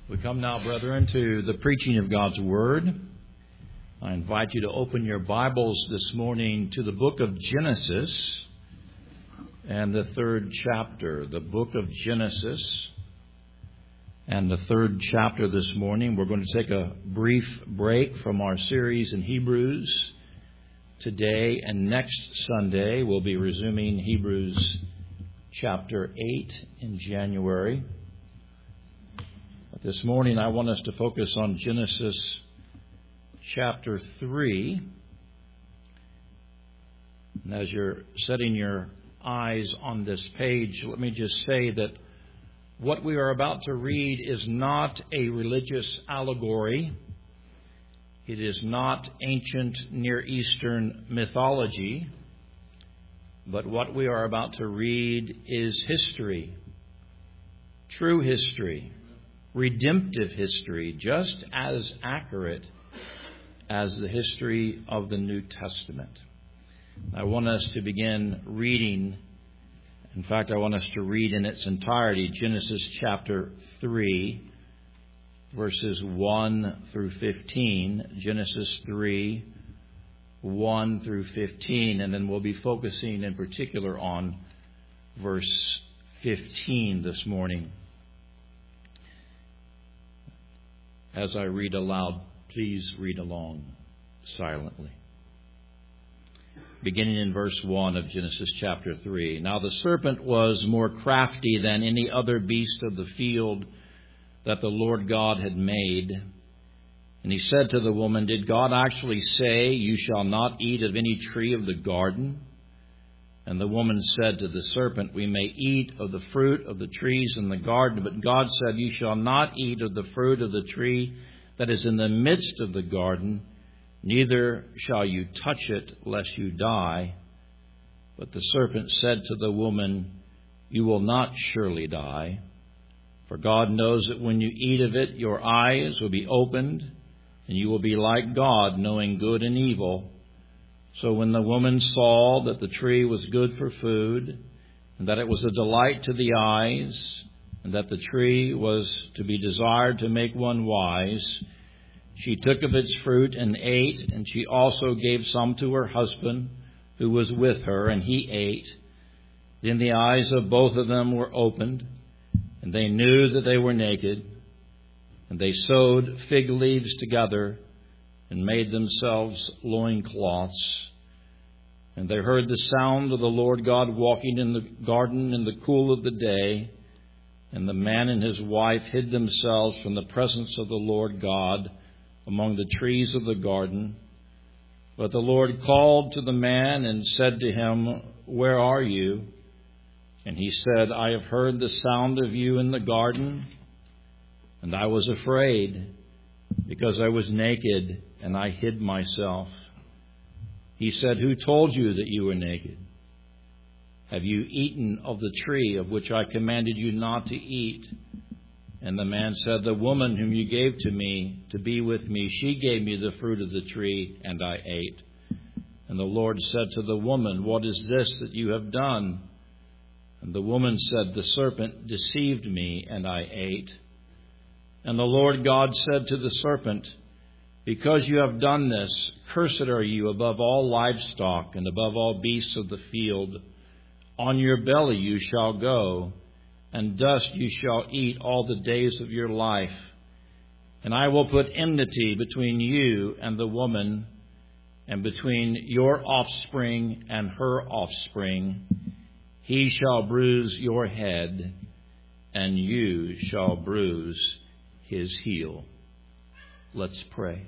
We come now, brethren, to the preaching of God's Word. I invite you to open your Bibles this morning to the book of Genesis and the third chapter. The book of Genesis and the third chapter this morning. We're going to take a brief break from our series in Hebrews today, and next Sunday we'll be resuming Hebrews chapter 8 in January. But this morning I want us to focus on Genesis chapter 3. And as you're setting your eyes on this page, let me just say that what we are about to read is not a religious allegory. It is not ancient Near Eastern mythology. But what we are about to read is history, true history, redemptive history, just as accurate as the history of the New Testament. I want us to begin reading. In fact, I want us to read in its entirety Genesis chapter 3, verses 1 through 15. Genesis 3, 1 through 15. And then we'll be focusing in particular on verse 15 this morning. As I read aloud, please read along silently. Beginning in verse 1 of Genesis chapter 3. Now the serpent was more crafty than any other beast of the field that the Lord God had made. And he said to the woman, "Did God actually say, 'You shall not eat of any tree of the garden'?" And the woman said to the serpent, "We may eat of the fruit of the trees in the garden, but God said, 'You shall not eat of the fruit of the tree that is in the midst of the garden, neither shall you touch it, lest you die.' But the serpent said to the woman, 'You will not surely die. For God knows that when you eat of it, your eyes will be opened, and you will be like God, knowing good and evil.' So when the woman saw that the tree was good for food, and that it was a delight to the eyes, and that the tree was to be desired to make one wise, she took of its fruit and ate, and she also gave some to her husband who was with her, and he ate. Then the eyes of both of them were opened, and they knew that they were naked, and they sewed fig leaves together and made themselves loincloths. And they heard the sound of the Lord God walking in the garden in the cool of the day. And the man and his wife hid themselves from the presence of the Lord God among the trees of the garden. But the Lord called to the man and said to him, 'Where are you?' And he said, 'I have heard the sound of you in the garden, and I was afraid, because I was naked, and I hid myself.' He said, 'Who told you that you were naked? Have you eaten of the tree of which I commanded you not to eat?' And the man said, 'The woman whom you gave to me to be with me, she gave me the fruit of the tree, and I ate.' And the Lord said to the woman, 'What is this that you have done?' And the woman said, 'The serpent deceived me, and I ate.' And the Lord God said to the serpent, 'Because you have done this, cursed are you above all livestock and above all beasts of the field. On your belly you shall go, and dust you shall eat all the days of your life. And I will put enmity between you and the woman, and between your offspring and her offspring. He shall bruise your head, and you shall bruise his heel.'" Let's pray.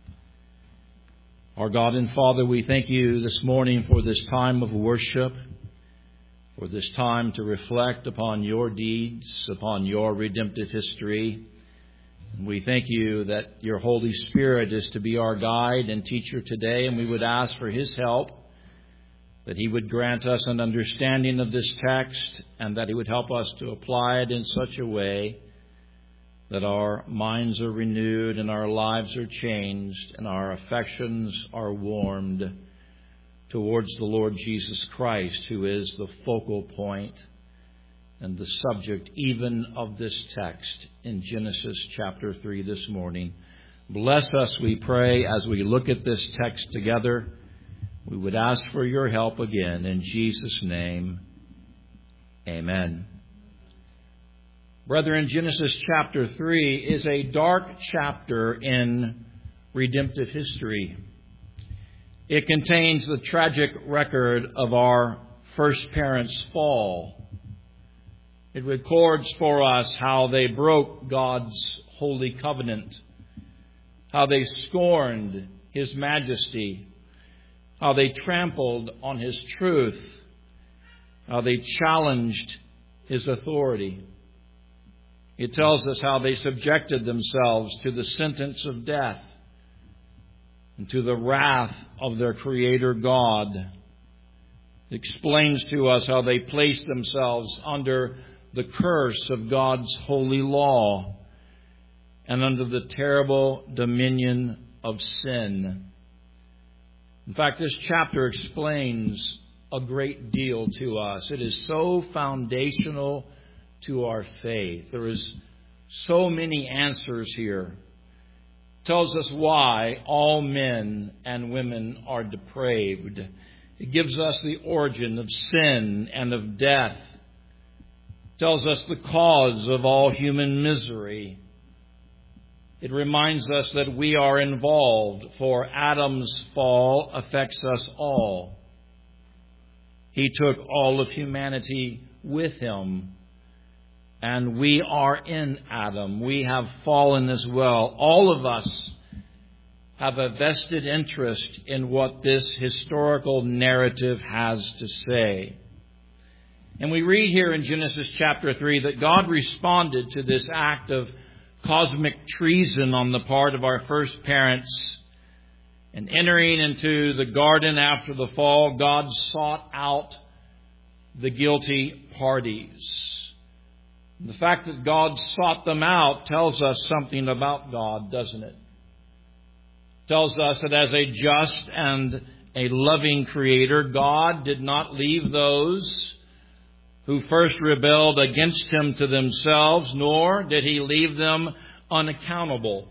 Our God and Father, we thank you this morning for this time of worship, for this time to reflect upon your deeds, upon your redemptive history. And we thank you that your Holy Spirit is to be our guide and teacher today, and we would ask for his help, that he would grant us an understanding of this text, and that he would help us to apply it in such a way that our minds are renewed and our lives are changed and our affections are warmed towards the Lord Jesus Christ, who is the focal point and the subject even of this text in Genesis chapter 3 this morning. Bless us, we pray, as we look at this text together. We would ask for your help again. In Jesus' name, amen. Brethren, Genesis chapter 3 is a dark chapter in redemptive history. It contains the tragic record of our first parents' fall. It records for us how they broke God's holy covenant, how they scorned His majesty, how they trampled on His truth, how they challenged His authority. It tells us how they subjected themselves to the sentence of death and to the wrath of their Creator God. It explains to us how they placed themselves under the curse of God's holy law and under the terrible dominion of sin. In fact, this chapter explains a great deal to us. It is so foundational to our faith. There is so many answers here. It tells us why all men and women are depraved. It gives us the origin of sin and of death. It tells us the cause of all human misery. It reminds us that we are involved, for Adam's fall affects us all. He took all of humanity with him, and we are in Adam. We have fallen as well. All of us have a vested interest in what this historical narrative has to say. And we read here in Genesis chapter 3 that God responded to this act of cosmic treason on the part of our first parents. And entering into the garden after the fall, God sought out the guilty parties. The fact that God sought them out tells us something about God, doesn't it? It tells us that as a just and a loving Creator, God did not leave those who first rebelled against Him to themselves, nor did He leave them unaccountable.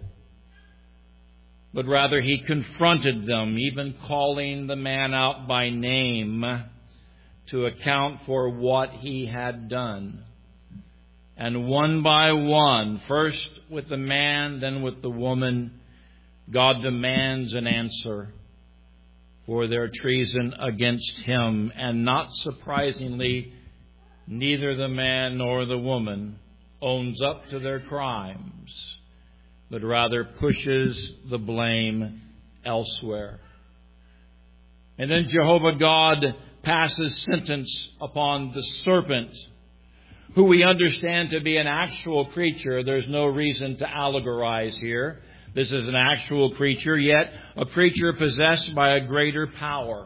But rather He confronted them, even calling the man out by name to account for what he had done. And one by one, first with the man, then with the woman, God demands an answer for their treason against Him. And not surprisingly, neither the man nor the woman owns up to their crimes, but rather pushes the blame elsewhere. And then Jehovah God passes sentence upon the serpent, who we understand to be an actual creature. There's no reason to allegorize here. This is an actual creature, yet a creature possessed by a greater power.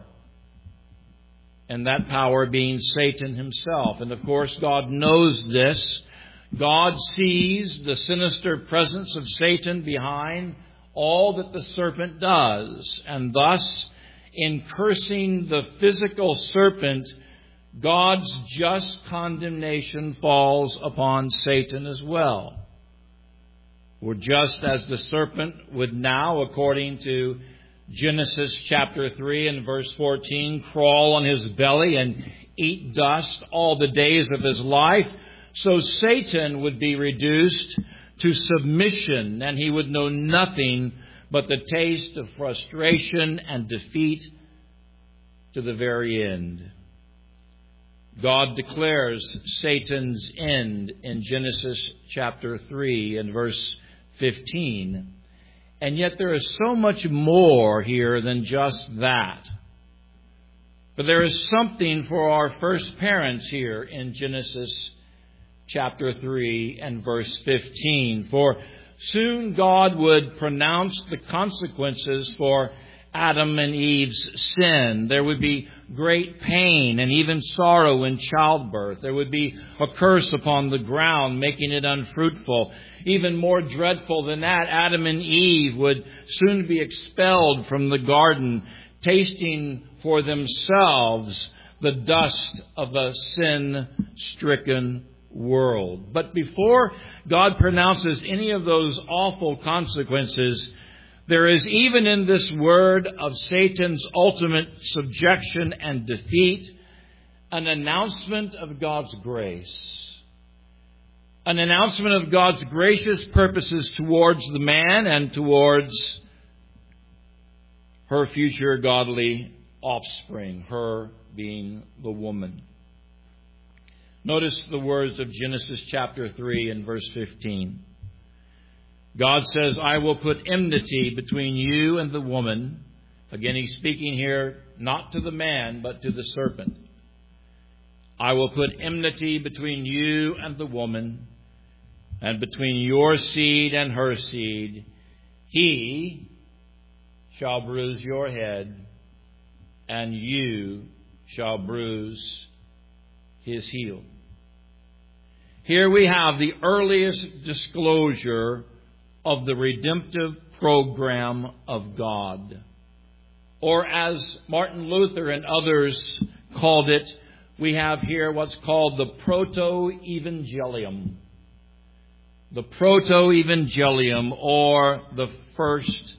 And that power being Satan himself. And of course, God knows this. God sees the sinister presence of Satan behind all that the serpent does. And thus, in cursing the physical serpent, God's just condemnation falls upon Satan as well. For just as the serpent would now, according to Genesis chapter 3 and verse 14, crawl on his belly and eat dust all the days of his life, so Satan would be reduced to submission, and he would know nothing but the taste of frustration and defeat to the very end. God declares Satan's end in Genesis chapter 3 and verse 15. And yet there is so much more here than just that. But there is something for our first parents here in Genesis chapter 3 and verse 15. For soon God would pronounce the consequences for Adam and Eve's sin. There would be great pain and even sorrow in childbirth. There would be a curse upon the ground, making it unfruitful. Even more dreadful than that, Adam and Eve would soon be expelled from the garden, tasting for themselves the dust of a sin-stricken world. But before God pronounces any of those awful consequences, there is, even in this word of Satan's ultimate subjection and defeat, an announcement of God's grace. An announcement of God's gracious purposes towards the man and towards her future godly offspring, her being the woman. Notice the words of Genesis chapter 3 and verse 15. God says, I will put enmity between you and the woman. Again, he's speaking here not to the man, but to the serpent. I will put enmity between you and the woman, and between your seed and her seed. He shall bruise your head, and you shall bruise his heel. Here we have the earliest disclosure of the redemptive program of God. Or as Martin Luther and others called it, we have here what's called the proto-evangelium. The proto-evangelium, or the first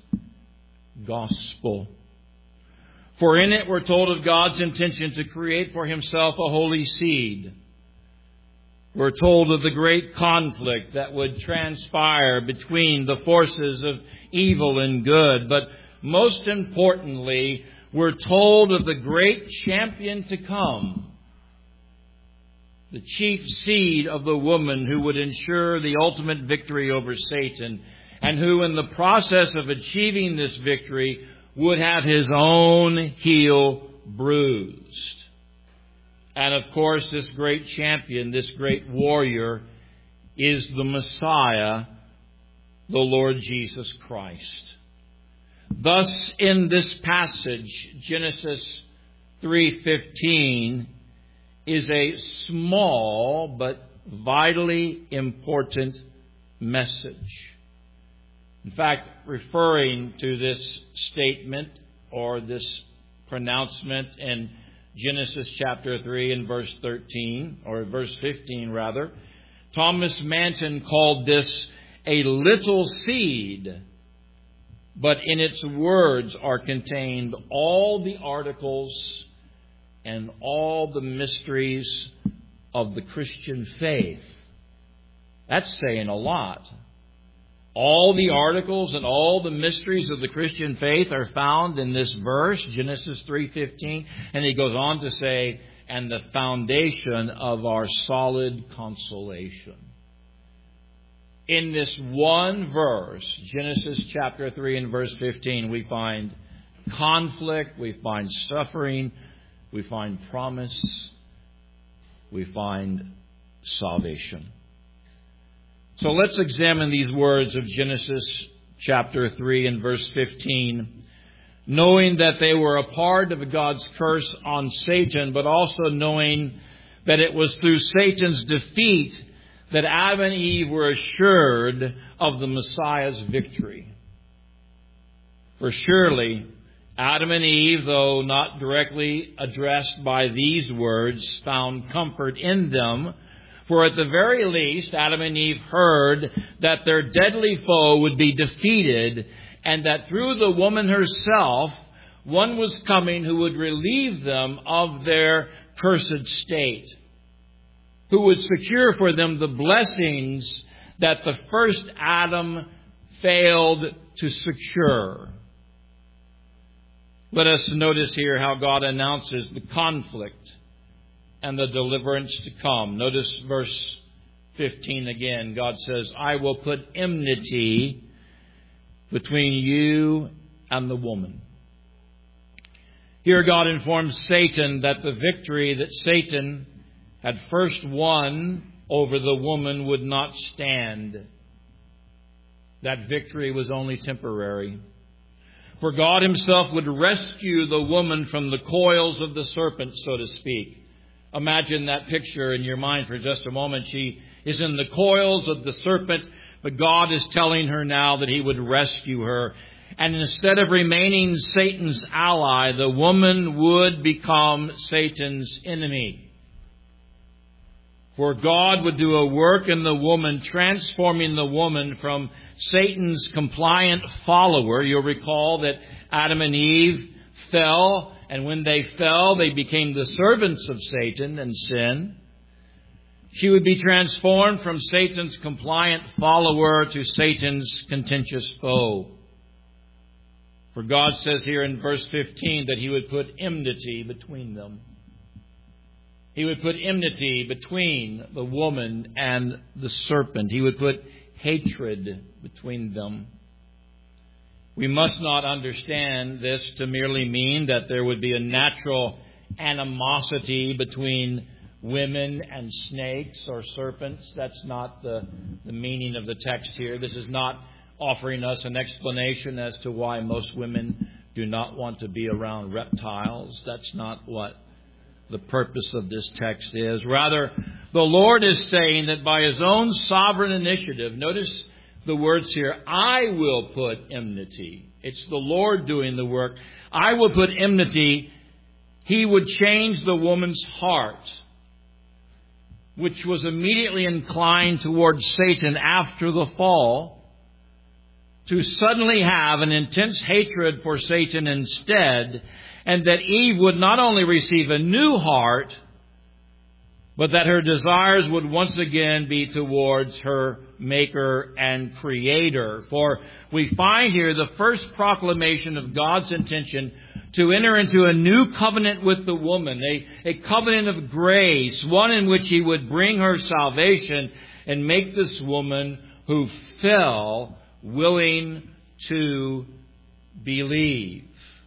gospel. For in it we're told of God's intention to create for himself a holy seed. We're told of the great conflict that would transpire between the forces of evil and good. But most importantly, we're told of the great champion to come, the chief seed of the woman who would ensure the ultimate victory over Satan, and who in the process of achieving this victory would have his own heel bruised. And of course, this great champion, this great warrior, is the Messiah, the Lord Jesus Christ. Thus, in this passage, Genesis 3:15 is a small but vitally important message. In fact, referring to this statement or this pronouncement in Genesis chapter 3 and verse 13, or verse 15 rather, Thomas Manton called this a little seed, but in its words are contained all the articles and all the mysteries of the Christian faith. That's saying a lot. All the articles and all the mysteries of the Christian faith are found in this verse, Genesis 3:15. And he goes on to say, and the foundation of our solid consolation. In this one verse, Genesis chapter 3 and verse 15, we find conflict, we find suffering, we find promise, we find salvation. So let's examine these words of Genesis chapter 3 and verse 15, knowing that they were a part of God's curse on Satan, but also knowing that it was through Satan's defeat that Adam and Eve were assured of the Messiah's victory. For surely Adam and Eve, though not directly addressed by these words, found comfort in them. For at the very least, Adam and Eve heard that their deadly foe would be defeated, and that through the woman herself, one was coming who would relieve them of their cursed state, who would secure for them the blessings that the first Adam failed to secure. Let us notice here how God announces the conflict and the deliverance to come. Notice verse 15 again. God says, I will put enmity between you and the woman. Here God informs Satan that the victory that Satan had first won over the woman would not stand. That victory was only temporary. For God himself would rescue the woman from the coils of the serpent, so to speak. Imagine that picture in your mind for just a moment. She is in the coils of the serpent, but God is telling her now that he would rescue her. And instead of remaining Satan's ally, the woman would become Satan's enemy. For God would do a work in the woman, transforming the woman from Satan's compliant follower. You'll recall that Adam and Eve fell, and when they fell, they became the servants of Satan and sin. She would be transformed from Satan's compliant follower to Satan's contentious foe. For God says here in verse 15 that He would put enmity between them. He would put enmity between the woman and the serpent. He would put hatred between them. We must not understand this to merely mean that there would be a natural animosity between women and snakes or serpents. That's not the meaning of the text here. This is not offering us an explanation as to why most women do not want to be around reptiles. That's not what the purpose of this text is. Rather, the Lord is saying that by His own sovereign initiative, notice the words here, I will put enmity. It's the Lord doing the work. I will put enmity. He would change the woman's heart, which was immediately inclined towards Satan after the fall, to suddenly have an intense hatred for Satan instead, and that Eve would not only receive a new heart, but that her desires would once again be towards her Maker and Creator. For we find here the first proclamation of God's intention to enter into a new covenant with the woman, a covenant of grace, one in which He would bring her salvation and make this woman who fell willing to believe.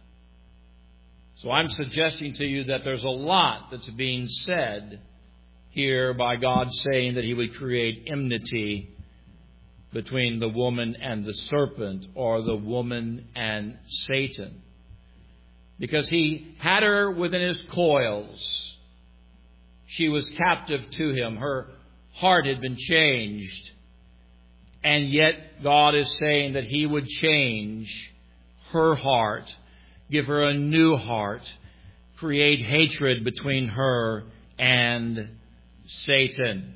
So I'm suggesting to you that there's a lot that's being said here by God saying that He would create enmity between the woman and the serpent, or the woman and Satan. Because He had her within His coils. She was captive to Him. Her heart had been changed. And yet God is saying that He would change her heart, give her a new heart, create hatred between her and Satan.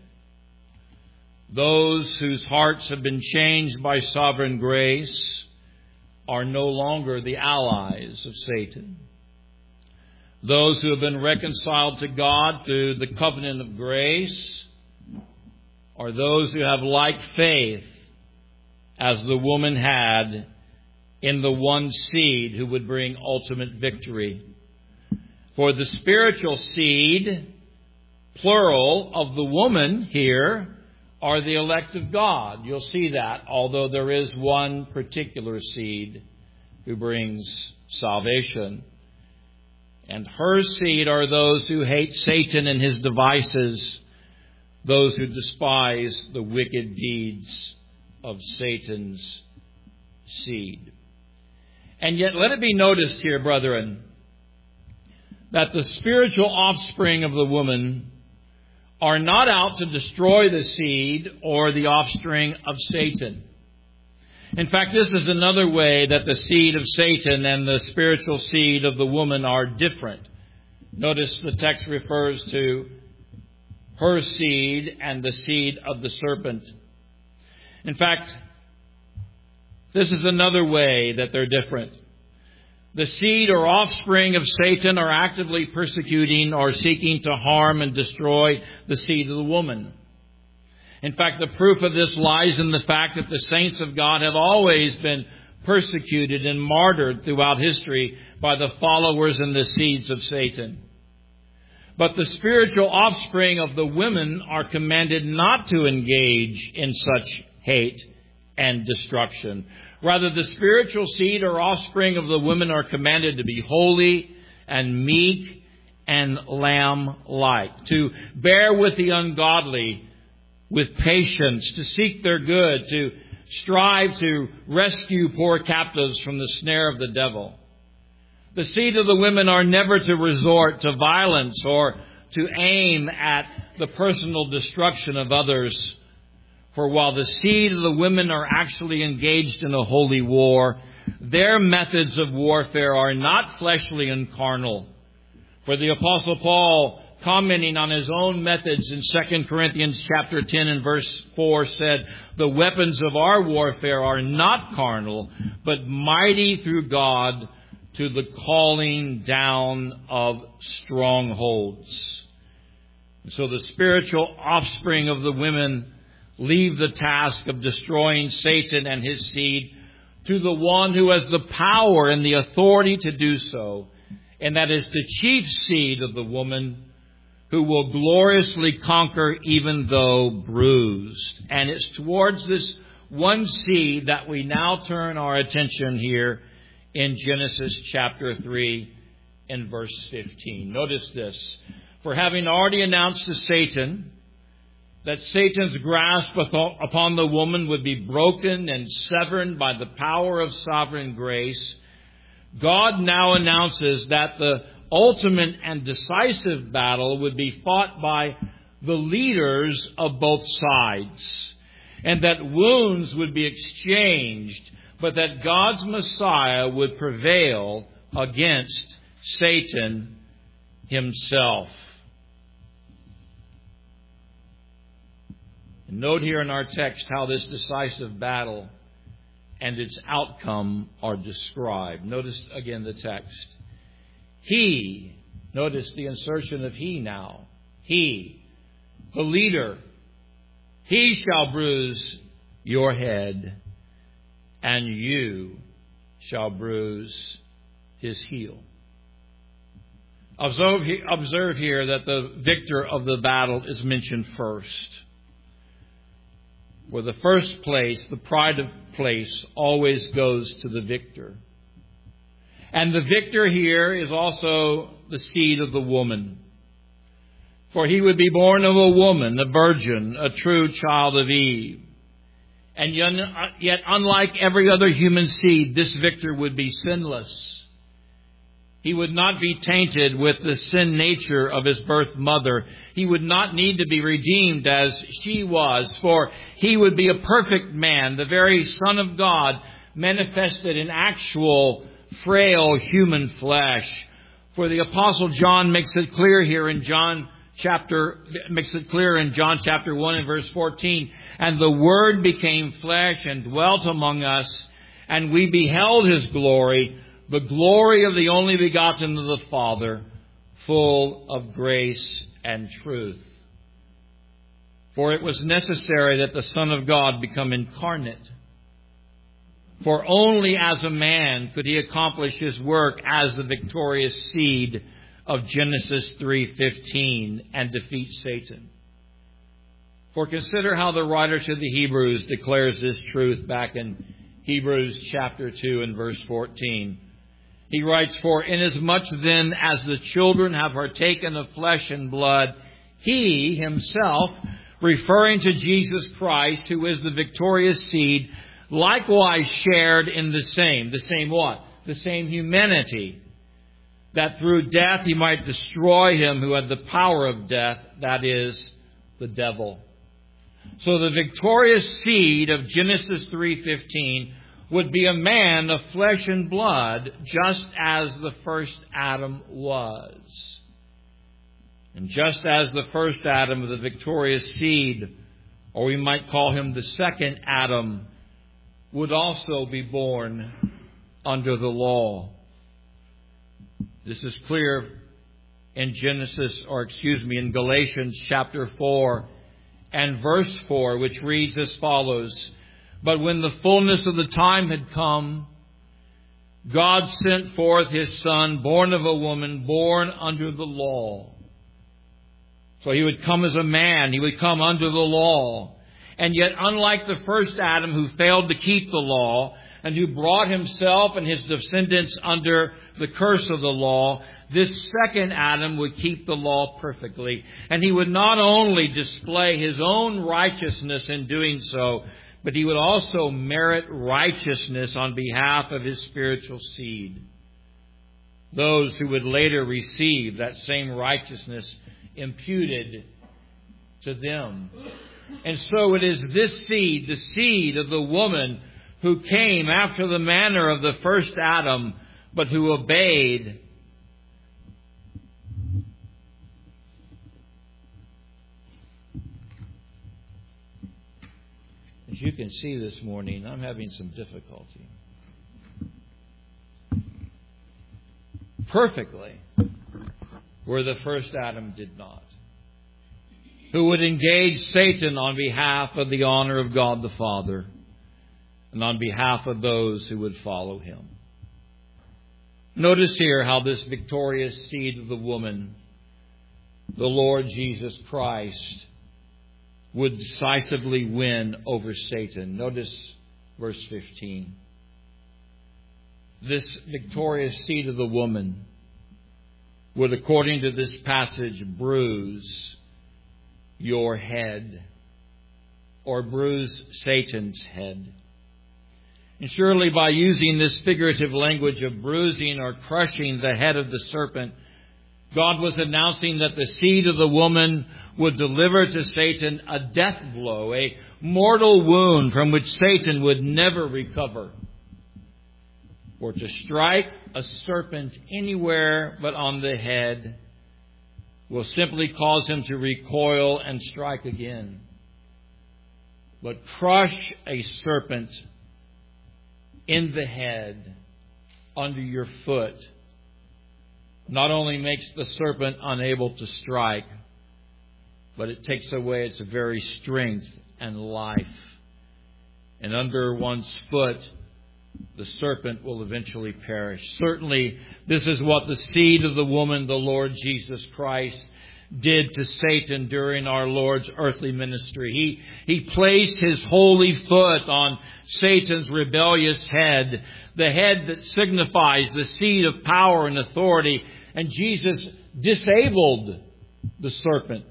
Those whose hearts have been changed by sovereign grace are no longer the allies of Satan. Those who have been reconciled to God through the covenant of grace are those who have like faith as the woman had in the one seed who would bring ultimate victory. For the spiritual seed, plural, of the woman here are the elect of God. You'll see that, although there is one particular seed who brings salvation. And her seed are those who hate Satan and his devices, those who despise the wicked deeds of Satan's seed. And yet let it be noticed here, brethren, that the spiritual offspring of the woman are not out to destroy the seed or the offspring of Satan. In fact, this is another way that the seed of Satan and the spiritual seed of the woman are different. Notice the text refers to her seed and the seed of the serpent. In fact, this is another way that they're different. The seed or offspring of Satan are actively persecuting or seeking to harm and destroy the seed of the woman. In fact, the proof of this lies in the fact that the saints of God have always been persecuted and martyred throughout history by the followers and the seeds of Satan. But the spiritual offspring of the women are commanded not to engage in such hate and destruction. Rather, the spiritual seed or offspring of the women are commanded to be holy and meek and lamb-like, to bear with the ungodly with patience, to seek their good, to strive to rescue poor captives from the snare of the devil. The seed of the women are never to resort to violence or to aim at the personal destruction of others. For while the seed of the women are actually engaged in a holy war, their methods of warfare are not fleshly and carnal. For the Apostle Paul, commenting on his own methods in 2 Corinthians chapter 10 and verse 4, said, "The weapons of our warfare are not carnal, but mighty through God to the calling down of strongholds." So the spiritual offspring of the women leave the task of destroying Satan and his seed to the one who has the power and the authority to do so, and that is the chief seed of the woman, who will gloriously conquer even though bruised. And it's towards this one seed that we now turn our attention here in Genesis chapter 3 and verse 15. Notice this. For having already announced to Satan that Satan's grasp upon the woman would be broken and severed by the power of sovereign grace, God now announces that the ultimate and decisive battle would be fought by the leaders of both sides, and that wounds would be exchanged, but that God's Messiah would prevail against Satan himself. And note here in our text how this decisive battle and its outcome are described. Notice again the text. He, notice the insertion of he now. He, the leader, he shall bruise your head, and you shall bruise his heel. Observe here that the victor of the battle is mentioned first. For the first place, the pride of place always goes to the victor. And the victor here is also the seed of the woman. For he would be born of a woman, a virgin, a true child of Eve. And yet, unlike every other human seed, this victor would be sinless. He would not be tainted with the sin nature of his birth mother. He would not need to be redeemed as she was, for he would be a perfect man, the very Son of God, manifested in actual, frail human flesh. For the Apostle John makes it clear here in John chapter 1 and verse 14, "And the Word became flesh and dwelt among us, and we beheld his glory, the glory of the only begotten of the Father, full of grace and truth." For it was necessary that the Son of God become incarnate. For only as a man could he accomplish his work as the victorious seed of Genesis 3:15 and defeat Satan. For consider how the writer to the Hebrews declares this truth back in Hebrews chapter 2 and verse 14. He writes, "For inasmuch then as the children have partaken of flesh and blood, he himself," referring to Jesus Christ, who is the victorious seed, "likewise shared in the same what? The same humanity, that through death he might destroy him who had the power of death, that is, the devil." So the victorious seed of Genesis 3:15 would be a man of flesh and blood, just as the first Adam was. And just as the first Adam, the victorious seed, or we might call him the second Adam, would also be born under the law. This is clear in in Galatians chapter 4 and verse 4, which reads as follows: "But when the fullness of the time had come, God sent forth his Son, born of a woman, born under the law." So he would come as a man. He would come under the law. And yet, unlike the first Adam who failed to keep the law and who brought himself and his descendants under the curse of the law, this second Adam would keep the law perfectly. And he would not only display his own righteousness in doing so, but he would also merit righteousness on behalf of his spiritual seed, those who would later receive that same righteousness imputed to them. And so it is this seed, the seed of the woman, who came after the manner of the first Adam, but who obeyed. As you can see this morning, I'm having some difficulty. Perfectly, where the first Adam did not. Who would engage Satan on behalf of the honor of God the Father and on behalf of those who would follow him. Notice here how this victorious seed of the woman, the Lord Jesus Christ, would decisively win over Satan. Notice verse 15. This victorious seed of the woman would, according to this passage, bruise your head, or bruise Satan's head. And surely by using this figurative language of bruising or crushing the head of the serpent, God was announcing that the seed of the woman would deliver to Satan a death blow, a mortal wound from which Satan would never recover. For to strike a serpent anywhere but on the head will simply cause him to recoil and strike again. But crush a serpent in the head under your foot not only makes the serpent unable to strike, but it takes away its very strength and life. And under one's foot, the serpent will eventually perish. Certainly, this is what the seed of the woman, the Lord Jesus Christ, did to Satan during our Lord's earthly ministry. He placed his holy foot on Satan's rebellious head, the head that signifies the seat of power and authority, and Jesus disabled the serpent.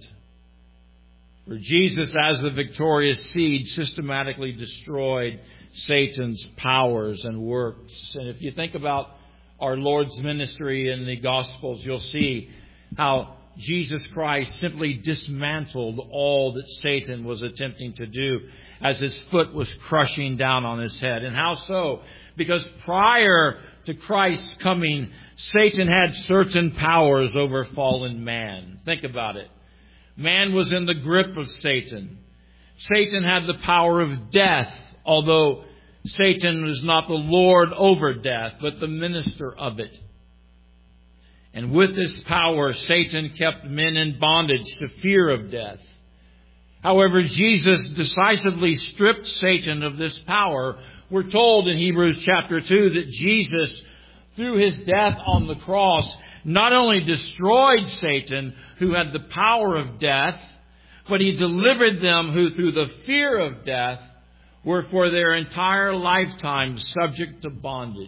For Jesus, as the victorious seed, systematically destroyed Satan's powers and works. And if you think about our Lord's ministry in the Gospels, you'll see how Jesus Christ simply dismantled all that Satan was attempting to do as his foot was crushing down on his head. And how so? Because prior to Christ's coming, Satan had certain powers over fallen man. Think about it. Man was in the grip of Satan. Satan had the power of death, although Satan was not the Lord over death, but the minister of it. And with this power, Satan kept men in bondage to fear of death. However, Jesus decisively stripped Satan of this power. We're told in Hebrews chapter 2 that Jesus, through his death on the cross, not only destroyed Satan, who had the power of death, but he delivered them who, through the fear of death, were for their entire lifetime subject to bondage.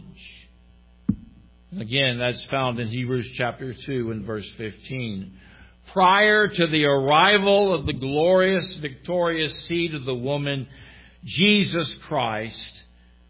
Again, that's found in Hebrews chapter 2 and verse 15. Prior to the arrival of the glorious, victorious seed of the woman, Jesus Christ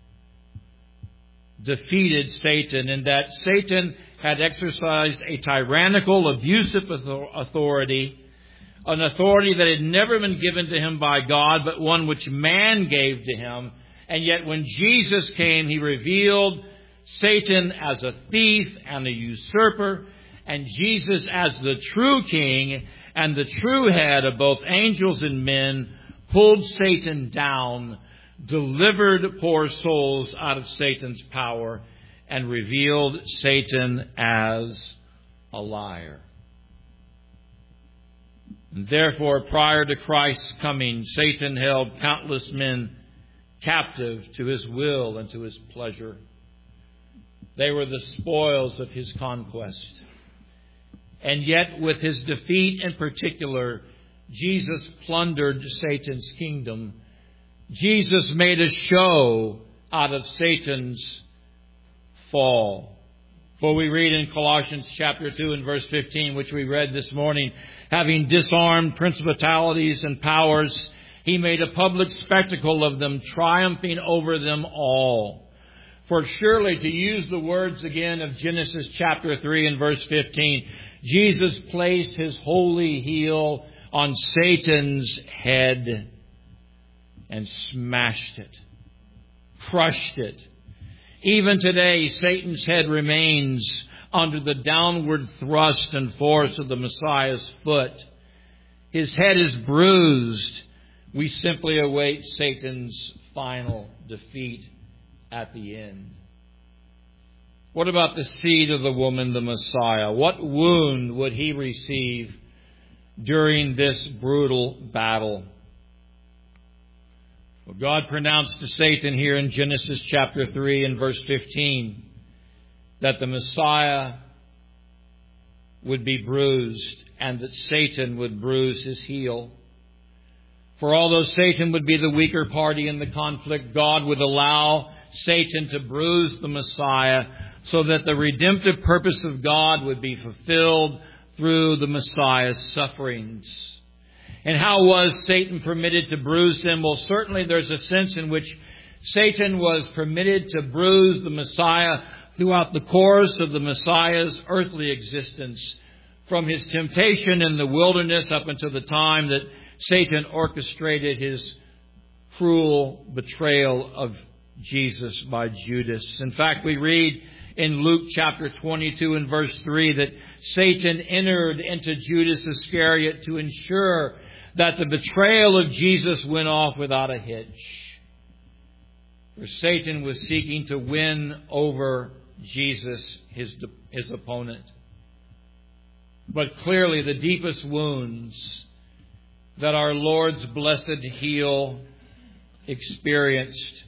defeated Satan, in that Satan had exercised a tyrannical, abusive authority, an authority that had never been given to him by God, but one which man gave to him. And yet when Jesus came, he revealed Satan as a thief and a usurper, and Jesus as the true king and the true head of both angels and men, pulled Satan down, delivered poor souls out of Satan's power, and revealed Satan as a liar. And therefore, prior to Christ's coming, Satan held countless men captive to his will and to his pleasure. They were the spoils of his conquest. And yet, with his defeat in particular, Jesus plundered Satan's kingdom. Jesus made a show out of Satan's fall. For we read in Colossians chapter 2 and verse 15, which we read this morning, having disarmed principalities and powers, he made a public spectacle of them, triumphing over them all. For surely, to use the words again of Genesis chapter 3 and verse 15, Jesus placed his holy heel on Satan's head and smashed it. crushed it. Even today, Satan's head remains under the downward thrust and force of the Messiah's foot. His head is bruised. We simply await Satan's final defeat at the end. What about the seed of the woman, the Messiah? What wound would he receive during this brutal battle? Well, God pronounced to Satan here in Genesis chapter 3 and verse 15 that the Messiah would be bruised and that Satan would bruise his heel. For although Satan would be the weaker party in the conflict, God would allow Satan to bruise the Messiah so that the redemptive purpose of God would be fulfilled through the Messiah's sufferings. And how was Satan permitted to bruise him? Well, certainly there's a sense in which Satan was permitted to bruise the Messiah throughout the course of the Messiah's earthly existence, from his temptation in the wilderness up until the time that Satan orchestrated his cruel betrayal of Jesus by Judas. In fact, we read in Luke chapter 22 and verse 3 that Satan entered into Judas Iscariot to ensure that the betrayal of Jesus went off without a hitch. For Satan was seeking to win over Jesus, his opponent. But clearly the deepest wounds that our Lord's blessed heel experienced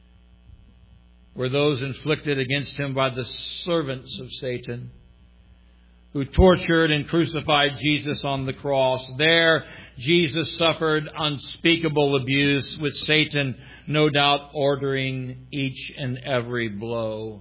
were those inflicted against him by the servants of Satan, who tortured and crucified Jesus on the cross. There, Jesus suffered unspeakable abuse, with Satan no doubt ordering each and every blow.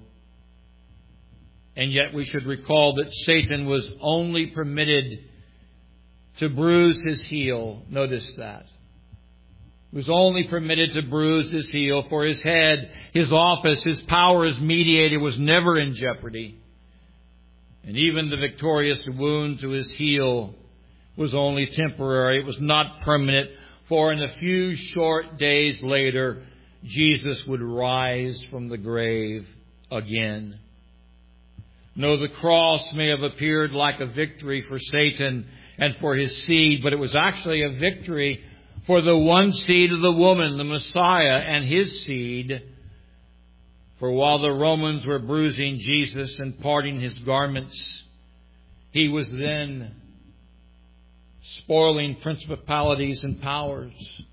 And yet we should recall that Satan was only permitted to bruise his heel. Notice that. He was only permitted to bruise his heel, for his head, his office, his power as mediator was never in jeopardy. And even the victorious wound to his heel was only temporary. It was not permanent, for in a few short days later, Jesus would rise from the grave again. No, the cross may have appeared like a victory for Satan and for his seed, but it was actually a victory for the one seed of the woman, the Messiah, and his seed. For while the Romans were bruising Jesus and parting his garments, he was then spoiling principalities and powers.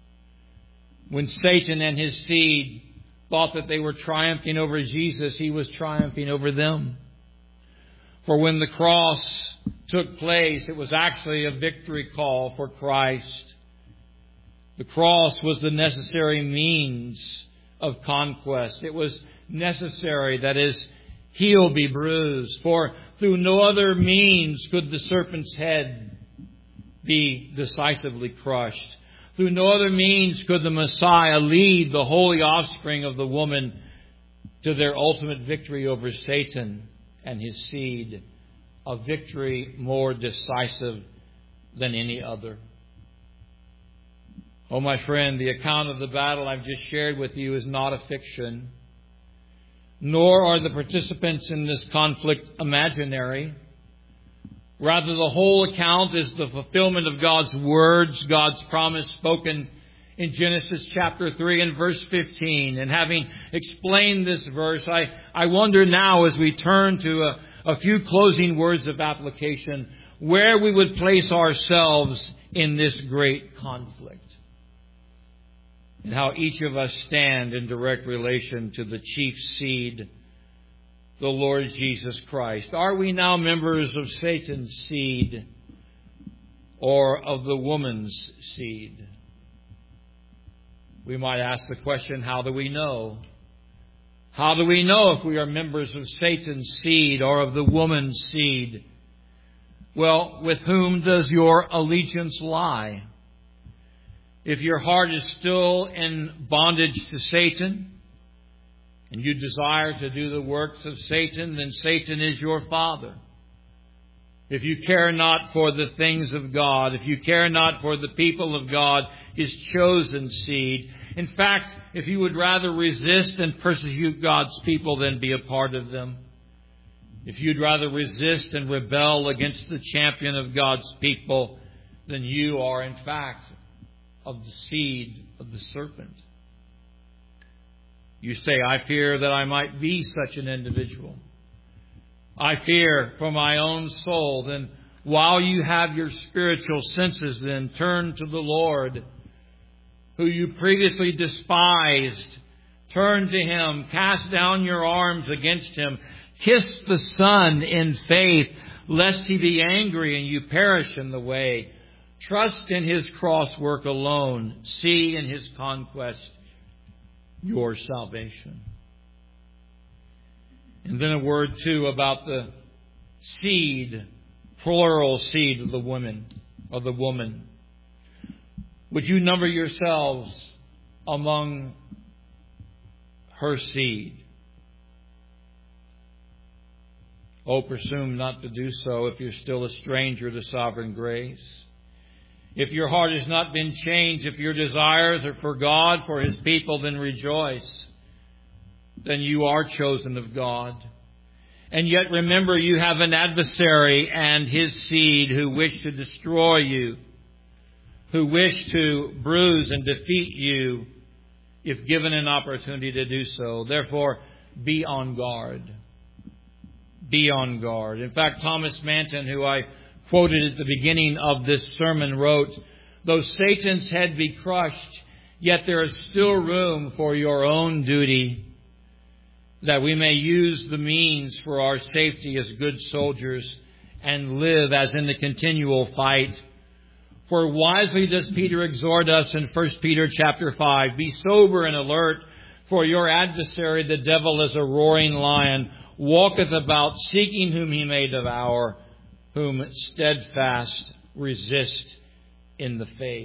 When Satan and his seed thought that they were triumphing over Jesus, he was triumphing over them. For when the cross took place, it was actually a victory call for Christ. The cross was the necessary means of conquest. It was necessary that his heel be bruised, for through no other means could the serpent's head be decisively crushed. Through no other means could the Messiah lead the holy offspring of the woman to their ultimate victory over Satan and his seed, a victory more decisive than any other. Oh, my friend, the account of the battle I've just shared with you is not a fiction, nor are the participants in this conflict imaginary. Rather, the whole account is the fulfillment of God's words, God's promise spoken in Genesis chapter 3 and verse 15. And having explained this verse, I wonder now, as we turn to a few closing words of application, where we would place ourselves in this great conflict, and how each of us stand in direct relation to the chief seed, the Lord Jesus Christ. Are we now members of Satan's seed or of the woman's seed? We might ask the question, how do we know? How do we know if we are members of Satan's seed or of the woman's seed? Well, with whom does your allegiance lie? If your heart is still in bondage to Satan, and you desire to do the works of Satan, then Satan is your father. If you care not for the things of God, if you care not for the people of God, His chosen seed, In fact, if you would rather resist and persecute God's people than be a part of them, if you'd rather resist and rebel against the champion of God's people, then you are, in fact, of the seed of the serpent. You say, I fear that I might be such an individual. I fear for my own soul. Then while you have your spiritual senses, then turn to the Lord, who you previously despised. Turn to Him. Cast down your arms against Him. Kiss the Son in faith, lest He be angry and you perish in the way. Trust in His cross work alone. See in His conquest your salvation. And then a word too about the seed, plural seed of the woman. Would you number yourselves among her seed? Oh, presume not to do so if you're still a stranger to sovereign grace. If your heart has not been changed, if your desires are for God, for His people, then rejoice. Then you are chosen of God. And yet remember, you have an adversary and his seed who wish to destroy you, who wish to bruise and defeat you if given an opportunity to do so. Therefore, be on guard. Be on guard. In fact, Thomas Manton, who I quoted at the beginning of this sermon, wrote, though Satan's head be crushed, yet there is still room for your own duty, that we may use the means for our safety as good soldiers and live as in the continual fight. For wisely does Peter exhort us in 1 Peter chapter 5, be sober and alert, for your adversary, the devil, as a roaring lion, walketh about seeking whom he may devour, whom steadfast resist in the faith.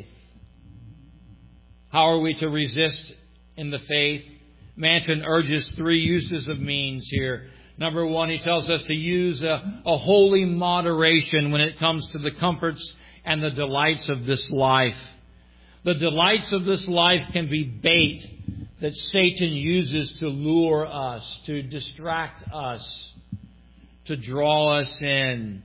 How are we to resist in the faith? Manton urges three uses of means here. Number one, he tells us to use a holy moderation when it comes to the comforts and the delights of this life. The delights of this life can be bait that Satan uses to lure us, to distract us, to draw us in.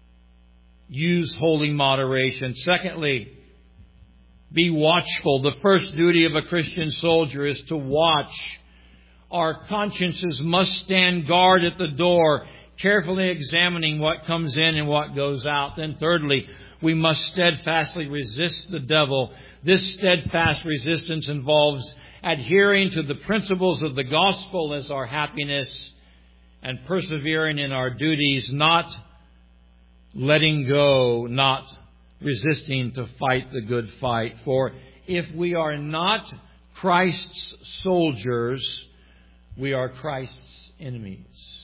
Use holy moderation. Secondly, be watchful. The first duty of a Christian soldier is to watch. Our consciences must stand guard at the door, carefully examining what comes in and what goes out. Then thirdly, we must steadfastly resist the devil. This steadfast resistance involves adhering to the principles of the gospel as our happiness and persevering in our duties, not letting go, not resisting to fight the good fight. For if we are not Christ's soldiers, we are Christ's enemies.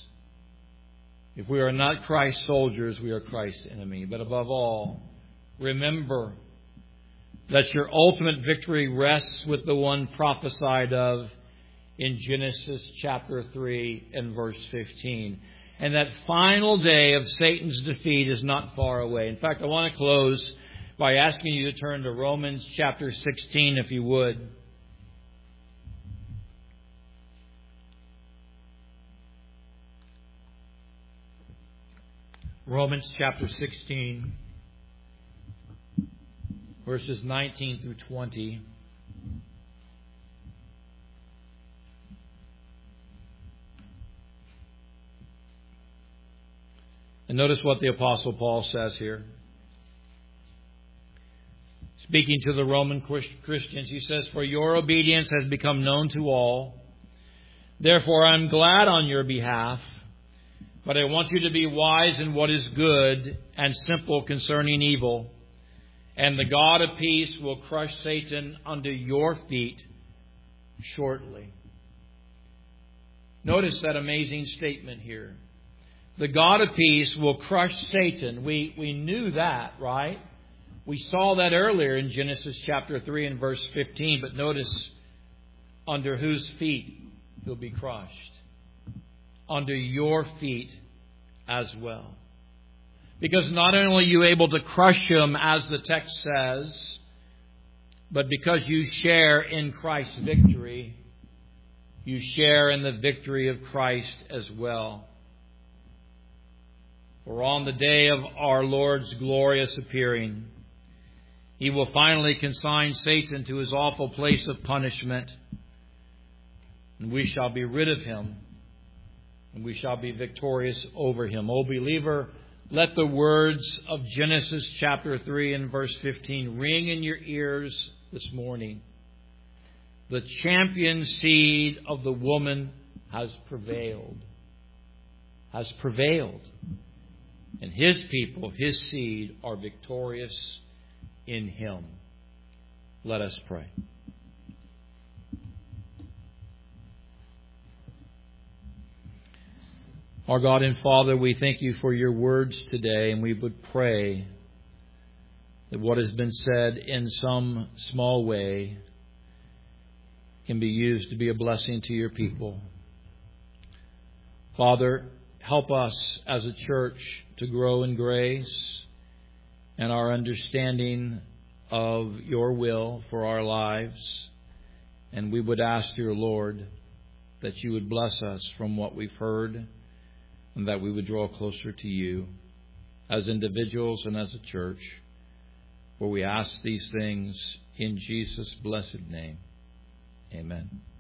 If we are not Christ's soldiers, we are Christ's enemy. But above all, remember that your ultimate victory rests with the one prophesied of in Genesis chapter 3 and verse 15. And that final day of Satan's defeat is not far away. In fact, I want to close by asking you to turn to Romans chapter 16, if you would. Romans chapter 16, verses 19 through 20. And notice what the Apostle Paul says here. Speaking to the Roman Christians, he says, for your obedience has become known to all. Therefore, I'm glad on your behalf. But I want you to be wise in what is good and simple concerning evil. And the God of peace will crush Satan under your feet shortly. Notice that amazing statement here. The God of peace will crush Satan. We knew that, right? We saw that earlier in Genesis chapter 3 and verse 15. But notice under whose feet he'll be crushed. Under your feet as well. Because not only are you able to crush him, as the text says, But because you share in Christ's victory, you share in the victory of Christ as well. For on the day of our Lord's glorious appearing, He will finally consign Satan to his awful place of punishment, and we shall be rid of him, and we shall be victorious over him. O believer, let the words of Genesis chapter 3 and verse 15 ring in your ears this morning. The champion seed of the woman has prevailed. Has prevailed. And His people, His seed, are victorious in Him. Let us pray. Our God and Father, we thank You for Your words today, and we would pray that what has been said in some small way can be used to be a blessing to Your people. Father, help us as a church to grow in grace and our understanding of Your will for our lives. And we would ask, dear Lord, that You would bless us from what we've heard, and that we would draw closer to You as individuals and as a church. For we ask these things in Jesus' blessed name. Amen.